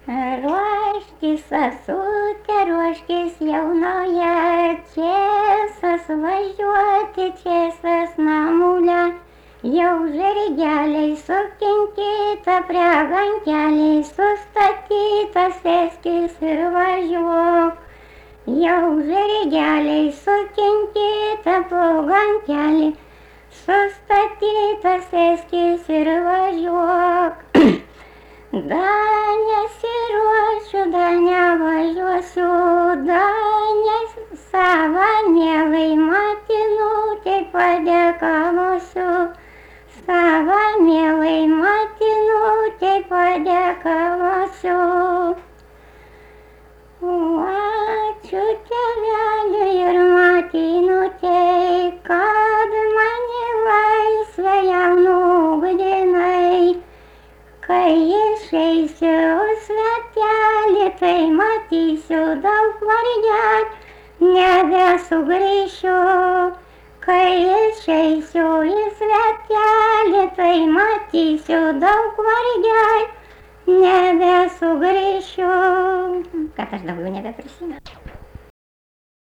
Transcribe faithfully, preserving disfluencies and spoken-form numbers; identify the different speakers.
Speaker 1: Ruoškis sesute, ruoškis jaunoje, Čėsas važiuoti, Čėsas namulę. Jau žirgeliai sukinkyta, prie gankeliai sustatyta, sėskis ir važiuok. Jau žirgeliai sukinkyta, po gankelį sustatyta, sėskis ir važiuok. Da nesiruošiu, da nevažiuosiu, da nesava mielai motinutei padėkavosiu. Sava mielai motinutei padėkavosiu. Ačiū tėveliui ir motinutei, kad mane laisvę jaunų ugdinai. Kai išeisiu svetelį, tai matysiu daug vargelių, nebesugrįšiu. Kai išeisiu į svetelį, tai matysiu daug vargelių, nebesugrįšiu. Kad aš daugiau nebeprisimenu.